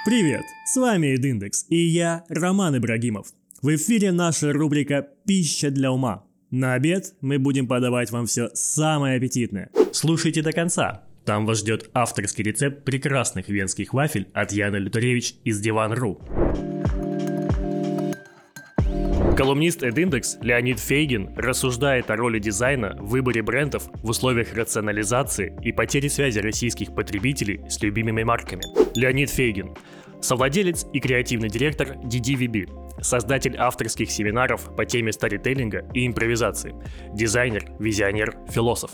Привет, с вами Эдиндекс и я, Роман Ибрагимов. В эфире наша рубрика «Пища для ума». На обед мы будем подавать вам все самое аппетитное. Слушайте до конца, там вас ждет авторский рецепт прекрасных венских вафель от Яны Люторевич из Divan.ru. Колумнист Эдиндекс Леонид Фейгин рассуждает о роли дизайна в выборе брендов в условиях рационализации и потери связи российских потребителей с любимыми марками. Леонид Фейгин – совладелец и креативный директор DDVB, создатель авторских семинаров по теме сторителлинга и импровизации, дизайнер, визионер, философ.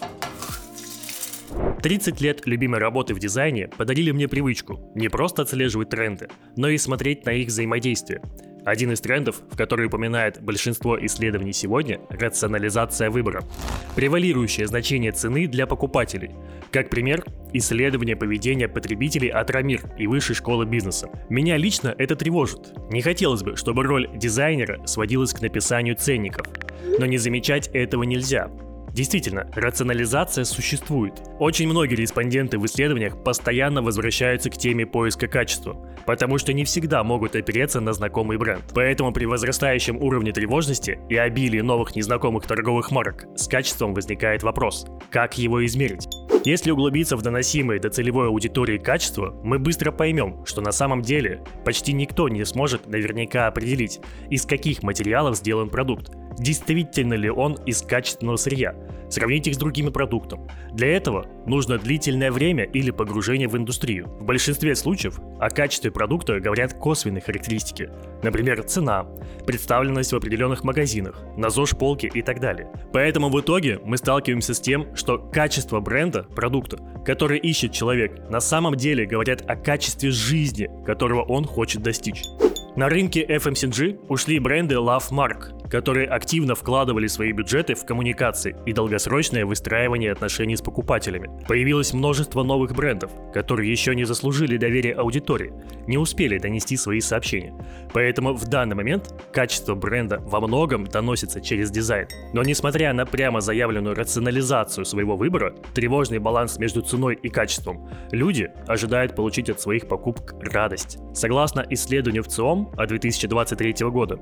30 лет любимой работы в дизайне подарили мне привычку не просто отслеживать тренды, но и смотреть на их взаимодействие. Один из трендов, в который упоминает большинство исследований сегодня – рационализация выбора. Превалирующее значение цены для покупателей. Как пример, исследование поведения потребителей от Рамир и Высшей школы бизнеса. Меня лично это тревожит. Не хотелось бы, чтобы роль дизайнера сводилась к написанию ценников. Но не замечать этого нельзя. Действительно, рационализация существует. Очень многие респонденты в исследованиях постоянно возвращаются к теме поиска качества, потому что не всегда могут опереться на знакомый бренд. Поэтому при возрастающем уровне тревожности и обилии новых незнакомых торговых марок с качеством возникает вопрос: как его измерить? Если углубиться в доносимое до целевой аудитории качество, мы быстро поймем, что на самом деле почти никто не сможет наверняка определить, из каких материалов сделан продукт, действительно ли он из качественного сырья, сравнить их с другими продуктами. Для этого нужно длительное время или погружение в индустрию. В большинстве случаев о качестве продукта говорят косвенные характеристики, например, цена, представленность в определенных магазинах, на ЗОЖ-полке и так далее. Поэтому в итоге мы сталкиваемся с тем, что качество бренда, продукта, который ищет человек, на самом деле говорят о качестве жизни, которого он хочет достичь. На рынке FMCG ушли бренды Love Mark, которые активно вкладывали свои бюджеты в коммуникации и долгосрочное выстраивание отношений с покупателями. Появилось множество новых брендов, которые еще не заслужили доверия аудитории, не успели донести свои сообщения. Поэтому в данный момент качество бренда во многом доносится через дизайн. Но несмотря на прямо заявленную рационализацию своего выбора, тревожный баланс между ценой и качеством, люди ожидают получить от своих покупок радость. Согласно исследованию ВЦИОМ от 2023 года,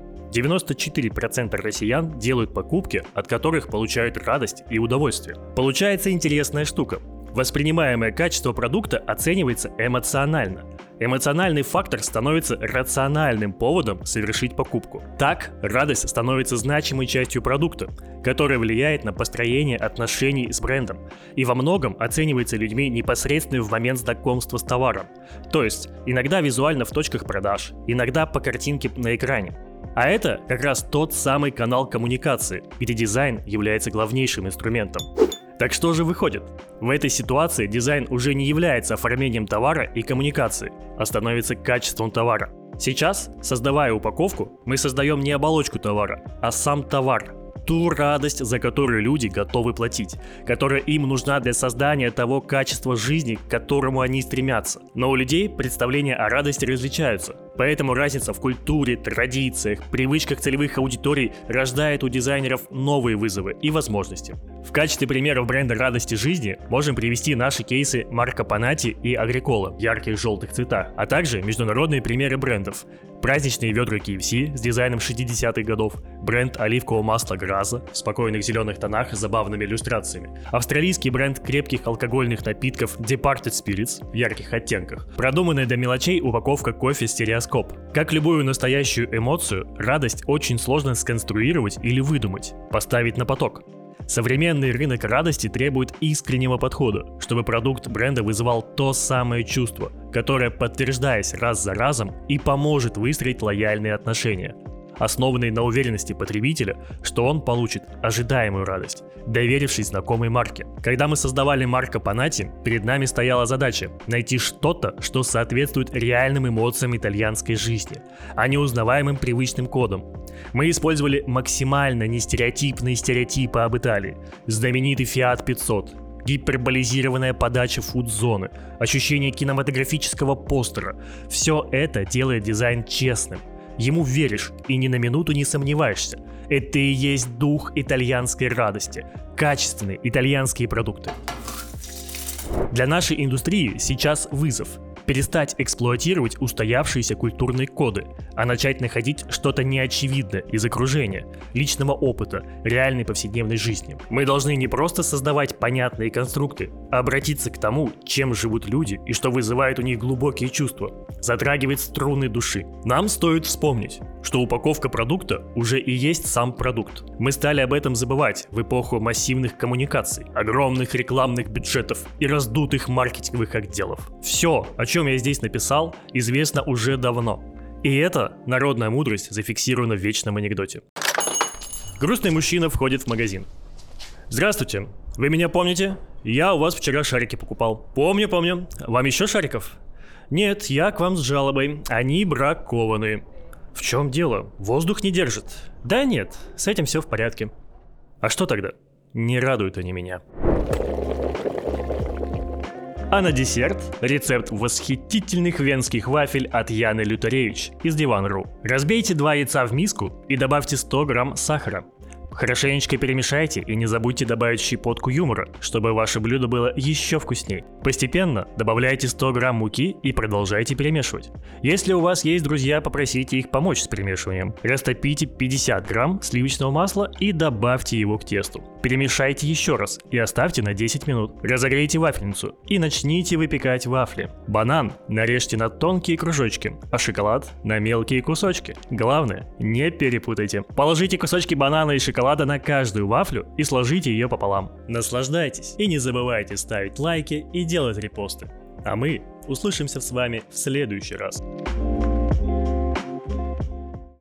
94% россиян делают покупки, от которых получают радость и удовольствие. Получается интересная штука. Воспринимаемое качество продукта оценивается эмоционально. Эмоциональный фактор становится рациональным поводом совершить покупку. Так, радость становится значимой частью продукта, которая влияет на построение отношений с брендом и во многом оценивается людьми непосредственно в момент знакомства с товаром. То есть, иногда визуально в точках продаж, иногда по картинке на экране. А это как раз тот самый канал коммуникации, где дизайн является главнейшим инструментом. Так что же выходит? В этой ситуации дизайн уже не является оформлением товара и коммуникации, а становится качеством товара. Сейчас, создавая упаковку, мы создаем не оболочку товара, а сам товар. Ту радость, за которую люди готовы платить, которая им нужна для создания того качества жизни, к которому они стремятся. Но у людей представления о радости различаются, поэтому разница в культуре, традициях, привычках целевых аудиторий рождает у дизайнеров новые вызовы и возможности. В качестве примеров бренда радости жизни можем привести наши кейсы Марко Панатти и Агрикола в ярких желтых цветах, а также международные примеры брендов. Праздничные ведра KFC с дизайном 60-х годов, бренд оливкового масла Граза в спокойных зеленых тонах с забавными иллюстрациями, австралийский бренд крепких алкогольных напитков Departed Spirits в ярких оттенках, продуманная до мелочей упаковка кофе Стереоскоп. Как любую настоящую эмоцию, радость очень сложно сконструировать или выдумать, поставить на поток. Современный рынок радости требует искреннего подхода, чтобы продукт бренда вызывал то самое чувство, которое, подтверждаясь раз за разом, и поможет выстроить лояльные отношения, основанные на уверенности потребителя, что он получит ожидаемую радость, доверившись знакомой марке. Когда мы создавали Марко Панатти, перед нами стояла задача найти что-то, что соответствует реальным эмоциям итальянской жизни, а не узнаваемым привычным кодам. Мы использовали максимально нестереотипные стереотипы об Италии, знаменитый Fiat 500, гиперболизированная подача фуд-зоны, ощущение кинематографического постера. Все это делает дизайн честным. Ему веришь и ни на минуту не сомневаешься. Это и есть дух итальянской радости. Качественные итальянские продукты. Для нашей индустрии сейчас вызов. Перестать эксплуатировать устоявшиеся культурные коды, а начать находить что-то неочевидное из окружения, личного опыта, реальной повседневной жизни. Мы должны не просто создавать понятные конструкты, а обратиться к тому, чем живут люди и что вызывает у них глубокие чувства, затрагивает струны души. Нам стоит вспомнить, что упаковка продукта уже и есть сам продукт. Мы стали об этом забывать в эпоху массивных коммуникаций, огромных рекламных бюджетов и раздутых маркетинговых отделов. Все, о чем я здесь написал, известно уже давно. И эта народная мудрость зафиксирована в вечном анекдоте. Грустный мужчина входит в магазин. Здравствуйте, вы меня помните? Я у вас вчера шарики покупал. Помню. Вам еще шариков? Нет, я к вам с жалобой. Они бракованные. В чем дело? Воздух не держит. Да нет, с этим все в порядке. А что тогда? Не радуют они меня. А на десерт рецепт восхитительных венских вафель от Яны Люторевич из Divan.ru. Разбейте 2 яйца в миску и добавьте 100 грамм сахара. Хорошенечко перемешайте и не забудьте добавить щепотку юмора, чтобы ваше блюдо было еще вкуснее. Постепенно добавляйте 100 грамм муки и продолжайте перемешивать. Если у вас есть друзья, попросите их помочь с перемешиванием. Растопите 50 грамм сливочного масла и добавьте его к тесту. Перемешайте еще раз и оставьте на 10 минут. Разогрейте вафельницу и начните выпекать вафли. Банан нарежьте на тонкие кружочки, а шоколад на мелкие кусочки. Главное, не перепутайте. Положите кусочки банана и шоколада на каждую вафлю и сложите ее пополам. Наслаждайтесь и не забывайте ставить лайки и делать репосты. А мы услышимся с вами в следующий раз.